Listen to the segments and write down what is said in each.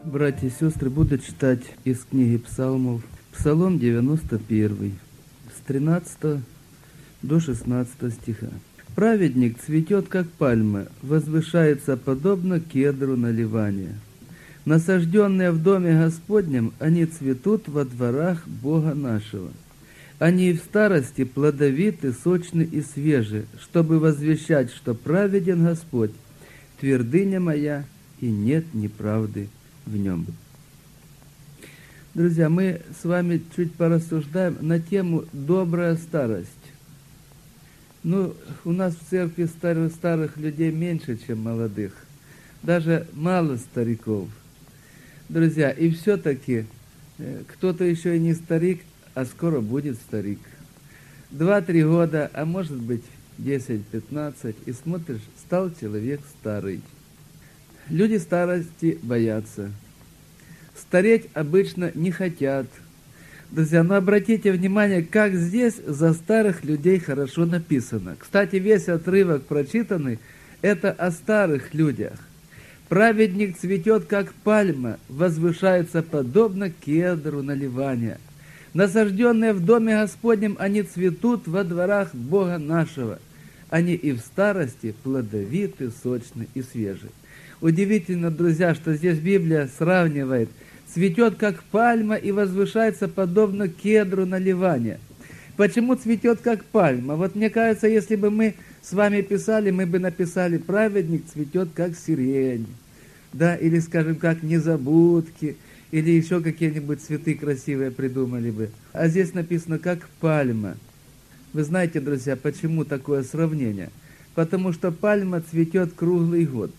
Братья и сестры, буду читать из книги Псалмов. Псалом 91, с 13 до 16 стиха. «Праведник цветет, как пальма, возвышается подобно кедру на Ливане. Насажденные в доме Господнем, они цветут во дворах Бога нашего. Они и в старости плодовиты, сочны и свежи, чтобы возвещать, что праведен Господь, твердыня моя, и нет неправды в нем». Друзья, мы с вами чуть порассуждаем на тему «добрая старость». У нас в церкви старых людей меньше, чем молодых. Даже мало стариков. Друзья, и все-таки кто-то еще и не старик, а скоро будет старик. 2-3 года, а может быть 10-15, и смотришь, стал человек старый. Люди старости боятся. Стареть обычно не хотят. Друзья, но обратите внимание, как здесь за старых людей хорошо написано. Кстати, весь отрывок прочитанный, это о старых людях. «Праведник цветет, как пальма, возвышается подобно кедру на Ливане. Насажденные в доме Господнем, они цветут во дворах Бога нашего. Они и в старости плодовиты, сочны и свежи». Удивительно, друзья, что здесь Библия сравнивает: цветет, как пальма, и возвышается подобно кедру на Ливане. Почему цветет, как пальма? Вот мне кажется, если бы мы с вами писали, мы бы написали: праведник цветет, как сирень, да, или, скажем, как незабудки, или еще какие-нибудь цветы красивые придумали бы. А здесь написано, как пальма. Вы знаете, друзья, почему такое сравнение? Потому что пальма цветет круглый год.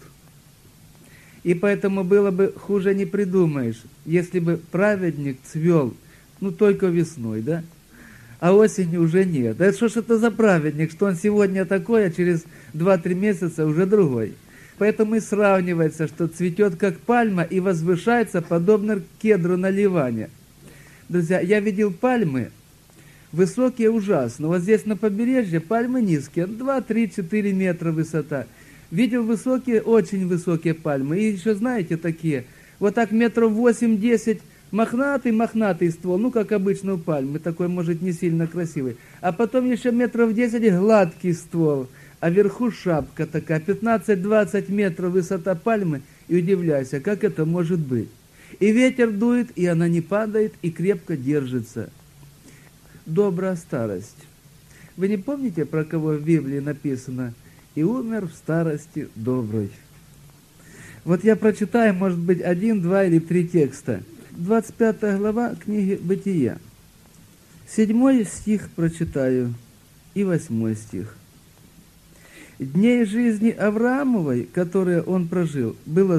И поэтому было бы хуже не придумаешь, если бы праведник цвел, только весной, да? А осенью уже нет. Да что ж это за праведник, что он сегодня такой, а через 2-3 месяца уже другой. Поэтому и сравнивается, что цветет, как пальма, и возвышается, подобно кедру на Ливане. Друзья, я видел пальмы, высокие ужасно. Вот здесь на побережье пальмы низкие, 2-3-4 метра высота. Видел высокие, очень высокие пальмы. И еще, знаете, такие, вот так метров 8-10, мохнатый ствол, как обычно у пальмы, такой, может, не сильно красивый. А потом еще метров 10 гладкий ствол, а вверху шапка такая, 15-20 метров высота пальмы, и удивляйся, как это может быть. И ветер дует, и она не падает, и крепко держится. Добрая старость. Вы не помните, про кого в Библии написано: «И умер в старости добрый»? Вот я прочитаю, может быть, 1, 2 или 3 текста. 25 глава книги Бытия. 7 стих прочитаю и 8 стих. «Дней жизни Авраамовой, которые он прожил, было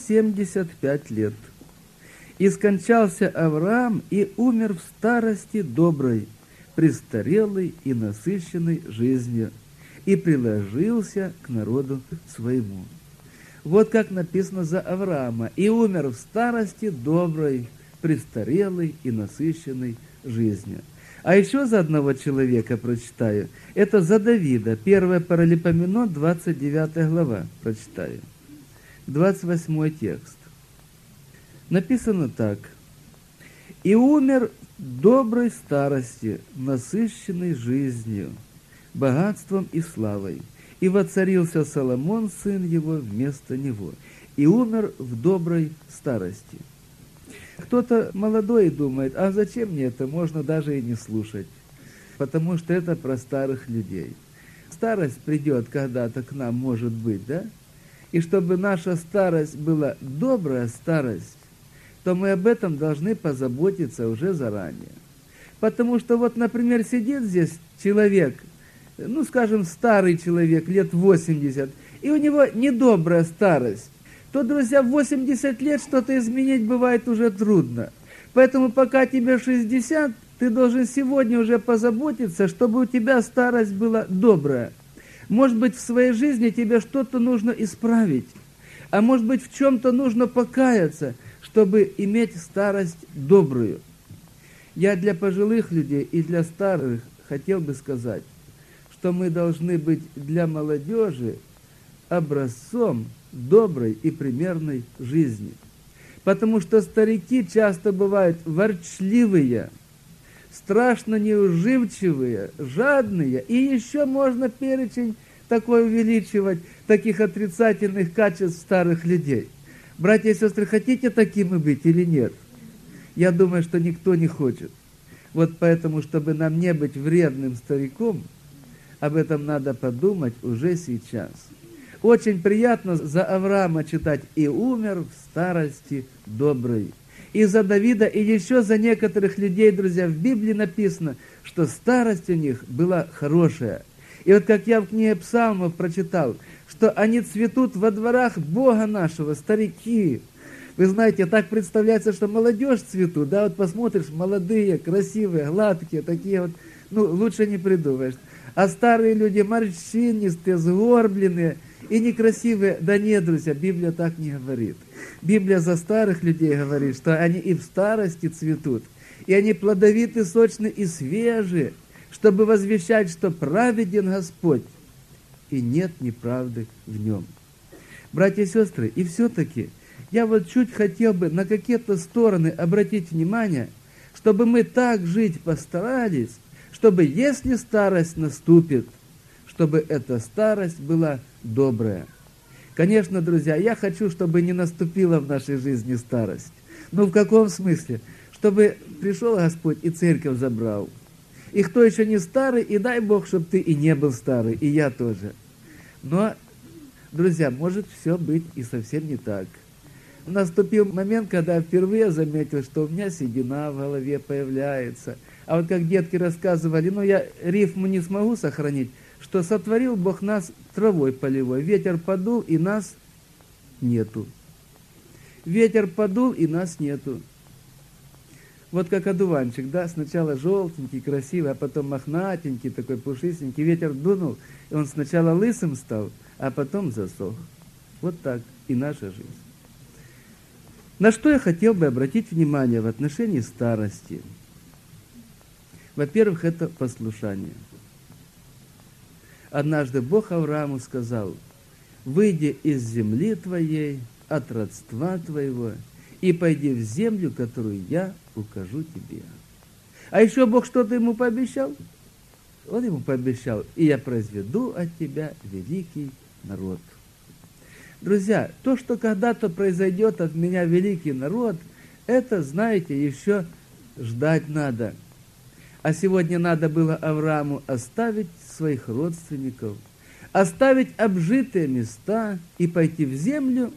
175 лет. И скончался Авраам и умер в старости доброй, престарелый и насыщенный жизнью, и приложился к народу своему». Вот как написано за Авраама: «И умер в старости доброй, престарелый и насыщенный жизнью». А еще за одного человека прочитаю. Это за Давида. 1 Паралипоменон, 29 глава прочитаю. 28 текст. Написано так: «И умер в доброй старости, насыщенной жизнью, богатством и славой. И воцарился Соломон, сын его, вместо него, и умер в доброй старости». Кто-то молодой думает: а зачем мне это, можно даже и не слушать, потому что это про старых людей. Старость придет когда-то к нам, может быть, да? И чтобы наша старость была добрая старость, то мы об этом должны позаботиться уже заранее. Потому что вот, например, сидит здесь человек, скажем, старый человек, лет 80, и у него недобрая старость, то, друзья, в 80 лет что-то изменить бывает уже трудно. Поэтому пока тебе 60, ты должен сегодня уже позаботиться, чтобы у тебя старость была добрая. Может быть, в своей жизни тебе что-то нужно исправить, а может быть, в чем-то нужно покаяться, чтобы иметь старость добрую. Я для пожилых людей и для старых хотел бы сказать, что мы должны быть для молодежи образцом доброй и примерной жизни. Потому что старики часто бывают ворчливые, страшно неуживчивые, жадные, и еще можно перечень такой увеличивать, таких отрицательных качеств старых людей. Братья и сестры, хотите такими быть или нет? Я думаю, что никто не хочет. Вот поэтому, чтобы нам не быть вредным стариком, об этом надо подумать уже сейчас. Очень приятно за Авраама читать: «И умер в старости добрый». И за Давида, и еще за некоторых людей, друзья, в Библии написано, что старость у них была хорошая. И вот как я в книге Псалмов прочитал, что они цветут во дворах Бога нашего, старики. Вы знаете, так представляется, что молодежь цветут, да, вот посмотришь, молодые, красивые, гладкие, такие вот, лучше не придумаешь. А старые люди морщинистые, сгорбленные и некрасивые. Да нет, друзья, Библия так не говорит. Библия за старых людей говорит, что они и в старости цветут, и они плодовиты, сочны и свежи, чтобы возвещать, что праведен Господь, и нет неправды в нем. Братья и сестры, и все-таки я вот чуть хотел бы на какие-то стороны обратить внимание, чтобы мы так жить постарались, чтобы, если старость наступит, чтобы эта старость была добрая. Конечно, друзья, я хочу, чтобы не наступила в нашей жизни старость. В каком смысле? Чтобы пришел Господь и церковь забрал. И кто еще не старый, и дай Бог, чтобы ты и не был старый, и я тоже. Но, друзья, может все быть и совсем не так. Наступил момент, когда я впервые заметил, что у меня седина в голове появляется. А вот как детки рассказывали, я рифму не смогу сохранить, что сотворил Бог нас травой полевой. Ветер подул, и нас нету. Ветер подул, и нас нету. Вот как одуванчик, да, сначала желтенький, красивый, а потом мохнатенький, такой пушистенький. Ветер дунул, и он сначала лысым стал, а потом засох. Вот так и наша жизнь. На что я хотел бы обратить внимание в отношении старости? Во-первых, это послушание. Однажды Бог Аврааму сказал: «Выйди из земли твоей, от родства твоего, и пойди в землю, которую я укажу тебе». А еще Бог что-то ему пообещал? Он ему пообещал: «И я произведу от тебя великий народ». Друзья, то, что когда-то произойдет от меня великий народ, это, знаете, еще ждать надо. А сегодня надо было Аврааму оставить своих родственников, оставить обжитые места и пойти в землю.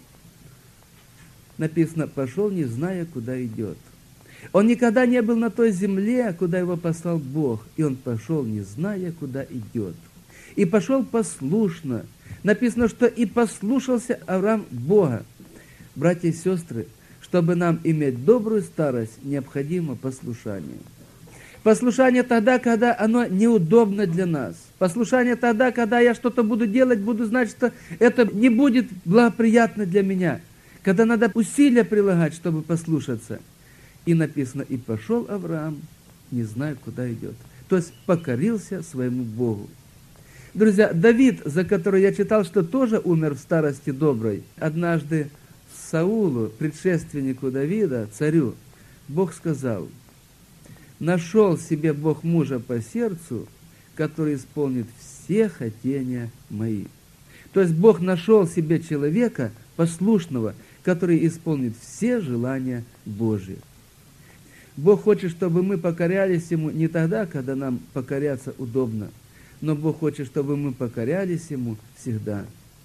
Написано: пошел, не зная, куда идет. Он никогда не был на той земле, куда его послал Бог, и он пошел, не зная, куда идет. И пошел послушно. Написано, что и послушался Авраам Бога. Братья и сестры, чтобы нам иметь добрую старость, необходимо послушание. Послушание тогда, когда оно неудобно для нас. Послушание тогда, когда я что-то буду делать, буду знать, что это не будет благоприятно для меня. Когда надо усилия прилагать, чтобы послушаться. И написано: и пошел Авраам, не зная, куда идет. То есть покорился своему Богу. Друзья, Давид, за который я читал, что тоже умер в старости доброй, однажды Саулу, предшественнику Давида, царю, Бог сказал: «Нашел себе Бог мужа по сердцу, который исполнит все хотения мои». То есть Бог нашел себе человека послушного, который исполнит все желания Божьи. Бог хочет, чтобы мы покорялись Ему не тогда, когда нам покоряться удобно, но Бог хочет, чтобы мы покорялись Ему всегда.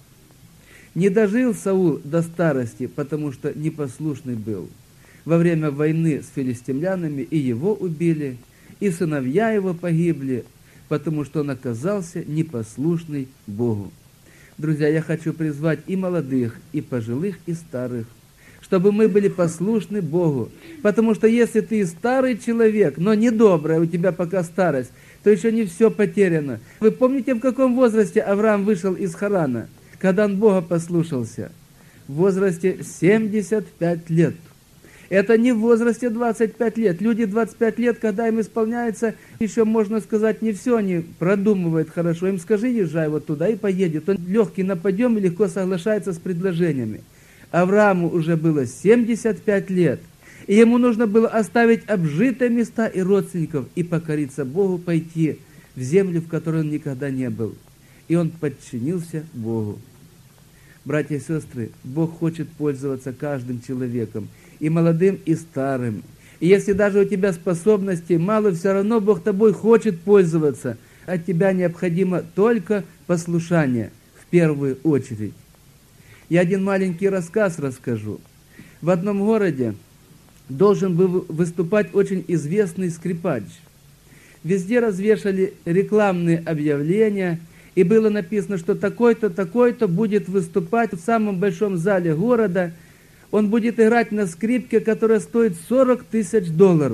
Не дожил Саул до старости, потому что непослушный был. Во время войны с филистимлянами и его убили, и сыновья его погибли, потому что он оказался непослушный Богу. Друзья, я хочу призвать и молодых, и пожилых, и старых, чтобы мы были послушны Богу. Потому что если ты старый человек, но недобрый, у тебя пока старость, то еще не все потеряно. Вы помните, в каком возрасте Авраам вышел из Харана, когда он Бога послушался? В возрасте 75 лет. Это не в возрасте 25 лет. Люди 25 лет, когда им исполняется, еще, можно сказать, не все они продумывают хорошо. Им скажи, езжай вот туда, и поедет. Он легкий на подъем и легко соглашается с предложениями. Аврааму уже было 75 лет, и ему нужно было оставить обжитые места и родственников и покориться Богу, пойти в землю, в которой он никогда не был. И он подчинился Богу. Братья и сестры, Бог хочет пользоваться каждым человеком, и молодым, и старым. И если даже у тебя способностей мало, все равно Бог тобой хочет пользоваться. От тебя необходимо только послушание в первую очередь. Я один маленький рассказ расскажу. В одном городе должен был выступать очень известный скрипач. Везде развешали рекламные объявления, и было написано, что такой-то, такой-то будет выступать в самом большом зале города. Он будет играть на скрипке, которая стоит $40 тысяч.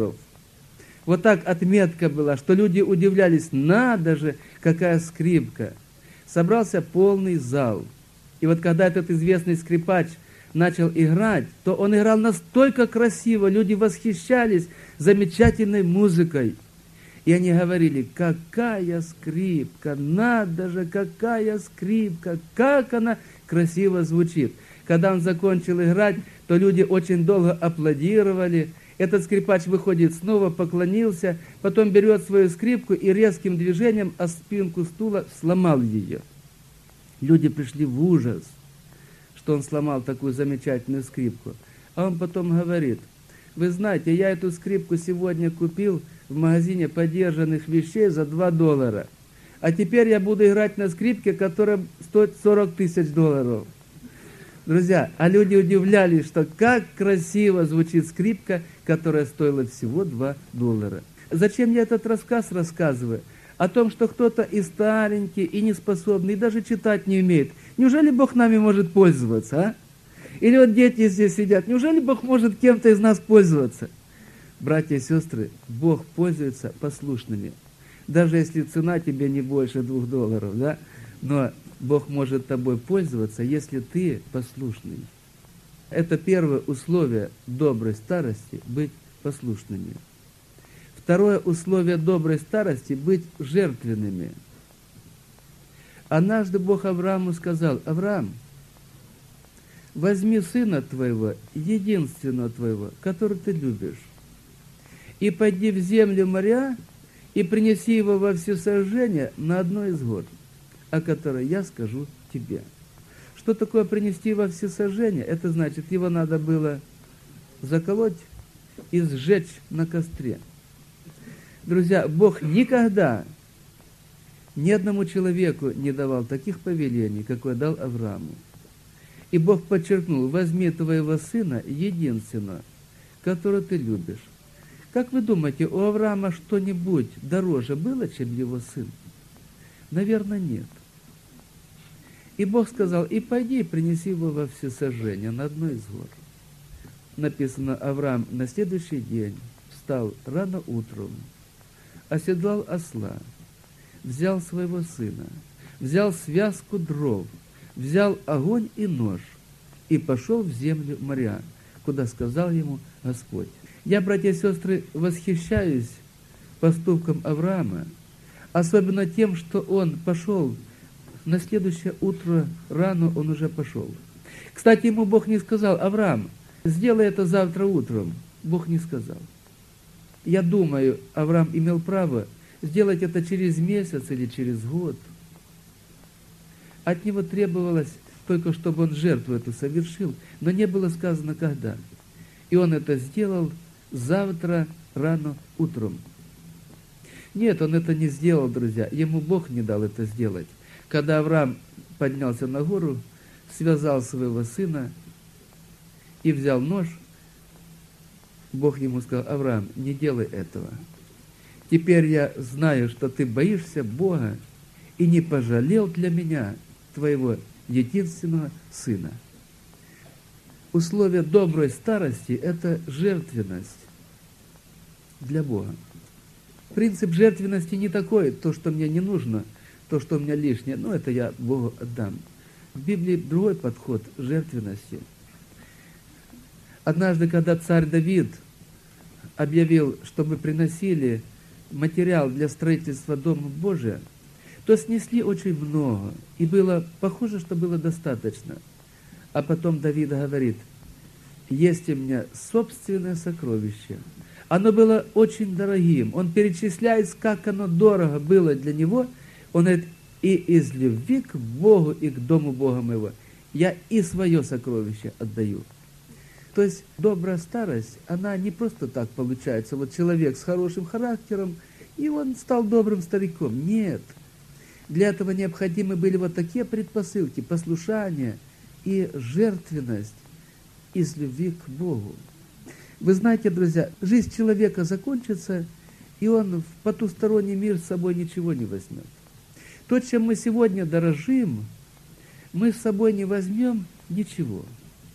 Вот так отметка была, что люди удивлялись, надо же, какая скрипка. Собрался полный зал. И вот когда этот известный скрипач начал играть, то он играл настолько красиво, люди восхищались замечательной музыкой. И они говорили, какая скрипка, надо же, какая скрипка, как она красиво звучит. Когда он закончил играть, то люди очень долго аплодировали. Этот скрипач выходит снова, поклонился, потом берет свою скрипку и резким движением о спинку стула сломал ее. Люди пришли в ужас, что он сломал такую замечательную скрипку. А он потом говорит, вы знаете, я эту скрипку сегодня купил в магазине подержанных вещей за $2. А теперь я буду играть на скрипке, которая стоит $40 тысяч. Друзья, а люди удивлялись, что как красиво звучит скрипка, которая стоила всего $2. Зачем я этот рассказ рассказываю? О том, что кто-то и старенький, и неспособный, и даже читать не умеет. Неужели Бог нами может пользоваться, а? Или вот дети здесь сидят, неужели Бог может кем-то из нас пользоваться? Братья и сестры, Бог пользуется послушными. Даже если цена тебе не больше $2, да? Но Бог может тобой пользоваться, если ты послушный. Это первое условие доброй старости – быть послушными. Второе условие доброй старости – быть жертвенными. Однажды Бог Аврааму сказал, Авраам, возьми сына твоего, единственного твоего, который ты любишь, и пойди в землю Мориа и принеси его во всесожжение на одной из гор, о которой я скажу тебе. Что такое принести во всесожжение? Это значит, его надо было заколоть и сжечь на костре. Друзья, Бог никогда ни одному человеку не давал таких повелений, какое дал Аврааму. И Бог подчеркнул, возьми твоего сына, единственного, которого ты любишь. Как вы думаете, у Авраама что-нибудь дороже было, чем его сын? Наверное, нет. И Бог сказал, и пойди и принеси его во всесожжение на одной из гор. Написано, Авраам на следующий день встал рано утром, оседлал осла, взял своего сына, взял связку дров, взял огонь и нож и пошел в землю Мориа, куда сказал ему Господь. Я, братья и сестры, восхищаюсь поступком Авраама, особенно тем, что он пошел на следующее утро, рано он уже пошел. Кстати, ему Бог не сказал, Авраам, сделай это завтра утром. Бог не сказал. Я думаю, Авраам имел право сделать это через месяц или через год. От него требовалось только, чтобы он жертву эту совершил, но не было сказано, когда. И он это сделал завтра рано утром. Нет, он это не сделал, друзья. Ему Бог не дал это сделать. Когда Авраам поднялся на гору, связал своего сына и взял нож, Бог ему сказал, Авраам, не делай этого. Теперь я знаю, что ты боишься Бога и не пожалел для меня твоего единственного сына. Условие доброй старости – это жертвенность для Бога. Принцип жертвенности не такой, то, что мне не нужно, то, что у меня лишнее, но это я Богу отдам. В Библии другой подход жертвенности. Однажды, когда царь Давид объявил, чтобы приносили материал для строительства Дома Божия, то снесли очень много, и было похоже, что было достаточно. А потом Давид говорит: есть у меня собственное сокровище. Оно было очень дорогим. Он перечисляет, как оно дорого было для него. Он говорит: и из любви к Богу и к дому Бога моего я и свое сокровище отдаю. То есть добрая старость, она не просто так получается. Вот человек с хорошим характером, и он стал добрым стариком. Нет. Для этого необходимы были вот такие предпосылки: послушание и жертвенность из любви к Богу. Вы знаете, друзья, жизнь человека закончится, и он в потусторонний мир с собой ничего не возьмет. То, чем мы сегодня дорожим, мы с собой не возьмем ничего.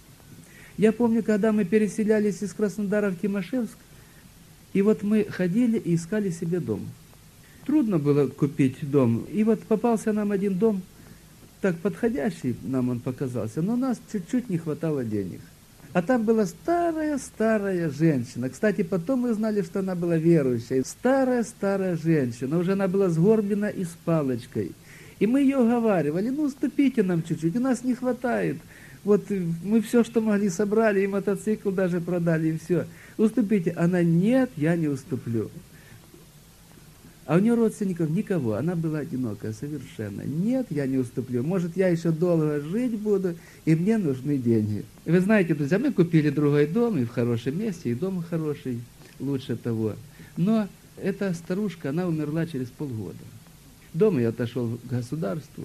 Я помню, когда мы переселялись из Краснодара в Тимошевск, и вот мы ходили и искали себе дом. Трудно было купить дом. И вот попался нам один дом, так подходящий нам он показался, но у нас чуть-чуть не хватало денег. А там была старая женщина. Кстати, потом мы узнали, что она была верующая. Старая женщина. Уже она была сгорблена и с палочкой. И мы ее уговаривали: ну, уступите нам чуть-чуть, у нас не хватает. Вот мы все, что могли, собрали, и мотоцикл даже продали, и все. Уступите. Она: нет, я не уступлю. А у нее родственников никого, она была одинокая совершенно. Нет, я не уступлю. Может, я еще долго жить буду, и мне нужны деньги. И вы знаете, друзья, мы купили другой дом, и в хорошем месте, и дом хороший, лучше того. Но эта старушка, она умерла через полгода. Дом я отошел к государству,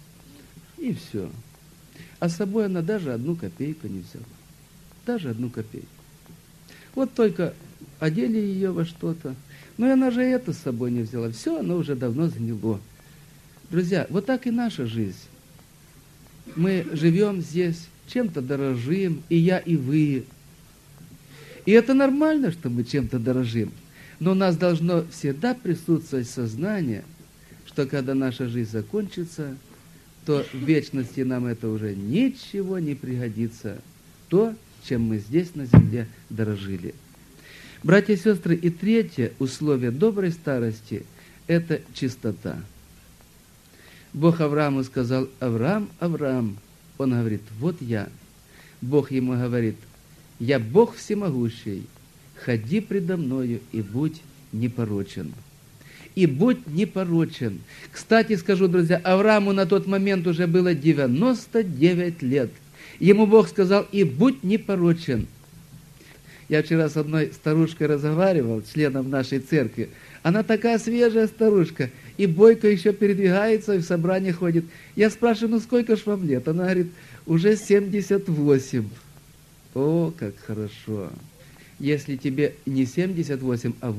и все. А с собой она даже 1 копейку не взяла. Даже 1 копейку. Вот только одели ее во что-то. Но и она же это с собой не взяла. Все, оно уже давно сгнило. Друзья, вот так и наша жизнь. Мы живем здесь, чем-то дорожим, и я, и вы. И это нормально, что мы чем-то дорожим. Но у нас должно всегда присутствовать сознание, что когда наша жизнь закончится, то в вечности нам это уже ничего не пригодится. То, чем мы здесь на земле дорожили. Братья и сестры, и третье условие доброй старости – это чистота. Бог Аврааму сказал: Авраам, Авраам. Он говорит: вот я. Бог ему говорит: я Бог всемогущий, ходи предо мною и будь непорочен. И будь непорочен. Кстати, скажу, друзья, Аврааму на тот момент уже было 99 лет. Ему Бог сказал: и будь непорочен. Я вчера с одной старушкой разговаривал, членом нашей церкви. Она такая свежая старушка, и бойко еще передвигается, и в собрание ходит. Я спрашиваю: ну сколько ж вам лет? Она говорит: уже 78. О, как хорошо. Если тебе не 78, а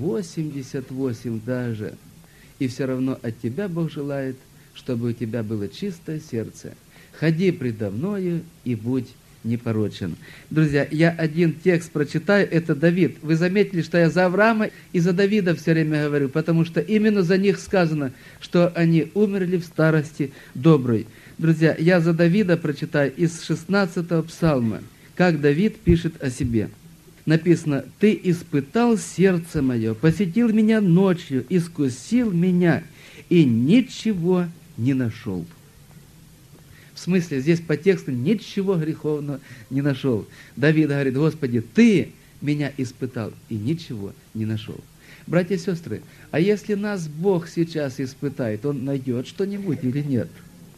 88 даже, и все равно от тебя Бог желает, чтобы у тебя было чистое сердце. Ходи предо мною и будь непорочен. Друзья, я один текст прочитаю, это Давид. Вы заметили, что я за Авраама и за Давида все время говорю, потому что именно за них сказано, что они умерли в старости доброй. Друзья, я за Давида прочитаю из 16-го псалма, как Давид пишет о себе. Написано: «Ты испытал сердце мое, посетил меня ночью, искусил меня, и ничего не нашел». В смысле, здесь по тексту ничего греховного не нашел. Давид говорит: Господи, Ты меня испытал и ничего не нашел. Братья и сестры, а если нас Бог сейчас испытает, Он найдет что-нибудь или нет?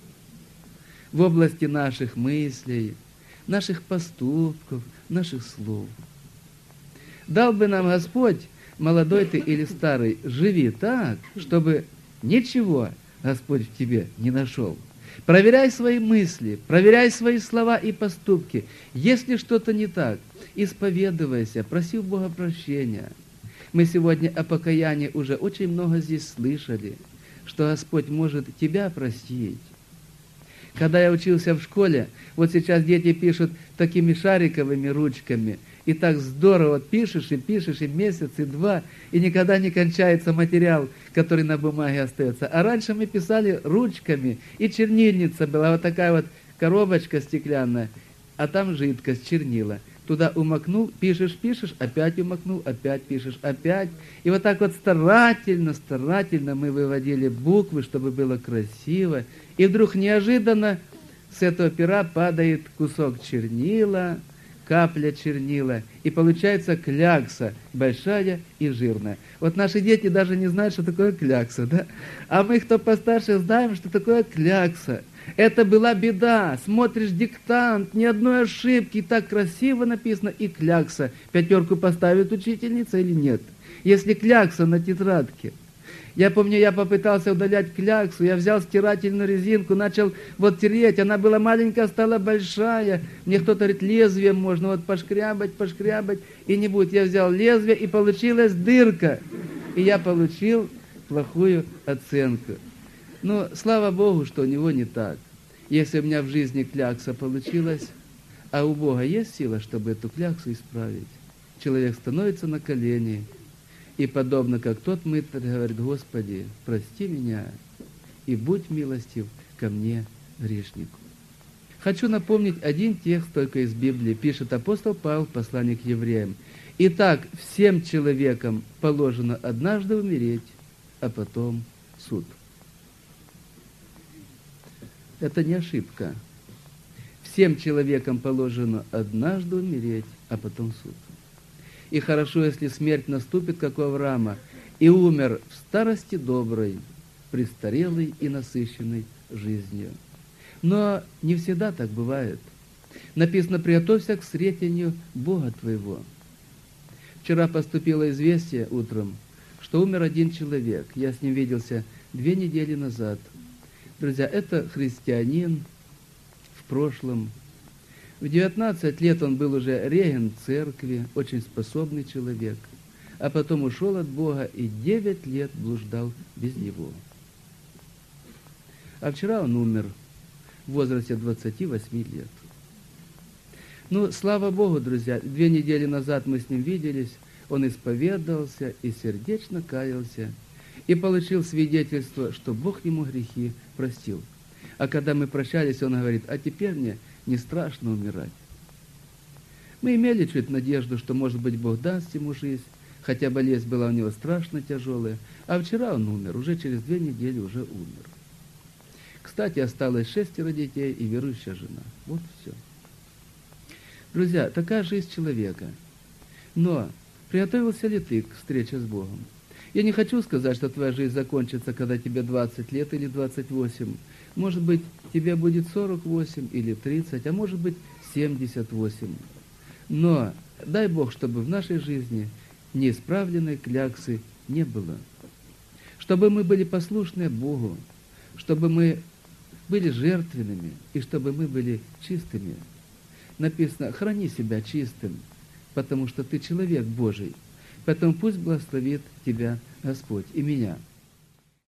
В области наших мыслей, наших поступков, наших слов. Дал бы нам Господь, молодой ты или старый, живи так, чтобы ничего Господь в тебе не нашел. Проверяй свои мысли, проверяй свои слова и поступки. Если что-то не так, исповедуйся, проси у Бога прощения. Мы сегодня о покаянии уже очень много здесь слышали, что Господь может тебя простить. Когда я учился в школе, вот сейчас дети пишут такими шариковыми ручками, и так здорово пишешь, и месяц, и 2, и никогда не кончается материал, который на бумаге остается. А раньше мы писали ручками, и чернильница была вот такая вот коробочка стеклянная, а там жидкость, чернила. Туда умокнул, пишешь, опять умокнул, опять пишешь, опять. И вот так вот старательно мы выводили буквы, чтобы было красиво. И вдруг неожиданно с этого пера падает кусок чернила, капля чернила, и получается клякса, большая и жирная. Вот наши дети даже не знают, что такое клякса, да? А мы, кто постарше, знаем, что такое клякса. Это была беда. Смотришь диктант, ни одной ошибки, так красиво написано, и клякса. 5 поставит учительница или нет? Если клякса на тетрадке. Я помню, я попытался удалять кляксу, я взял стирательную резинку, начал вот тереть, она была маленькая, стала большая. Мне кто-то говорит, лезвием можно вот пошкрябать, и не будет. Я взял лезвие, и получилась дырка. И я получил плохую оценку. Но слава Богу, что у него не так. Если у меня в жизни клякса получилась, а у Бога есть сила, чтобы эту кляксу исправить, человек становится на колени, и подобно как тот мытарь говорит, Господи, прости меня и будь милостив ко мне, грешнику. Хочу напомнить один текст только из Библии, пишет апостол Павел в послании к евреям. Итак, всем человекам положено однажды умереть, а потом суд. Это не ошибка. Всем человекам положено однажды умереть, а потом суд. И хорошо, если смерть наступит, как у Авраама, и умер в старости доброй, престарелой и насыщенной жизнью. Но не всегда так бывает. Написано, приготовься к встретению Бога твоего. Вчера поступило известие утром, что умер один человек. Я с ним виделся 2 недели назад. Друзья, это христианин в прошлом. В 19 лет он был уже регент церкви, очень способный человек, а потом ушел от Бога и 9 лет блуждал без Него. А вчера он умер в возрасте 28 лет. Ну, слава Богу, друзья, 2 недели назад мы с ним виделись, он исповедовался и сердечно каялся, и получил свидетельство, что Бог ему грехи простил. А когда мы прощались, он говорит, а теперь мне не страшно умирать. Мы имели чуть надежду, что, может быть, Бог даст ему жизнь, хотя болезнь была у него страшно тяжелая, а вчера он умер, уже через 2 недели уже умер. Кстати, осталось 6 детей и верующая жена. Вот все. Друзья, такая жизнь человека. Но приготовился ли ты к встрече с Богом? Я не хочу сказать, что твоя жизнь закончится, когда тебе 20 лет или 28. Может быть, тебе будет 48 или 30, а может быть, 78. Но дай Бог, чтобы в нашей жизни неисправленной кляксы не было. Чтобы мы были послушны Богу, чтобы мы были жертвенными и чтобы мы были чистыми. Написано, храни себя чистым, потому что ты человек Божий. Поэтому пусть благословит тебя Господь и меня.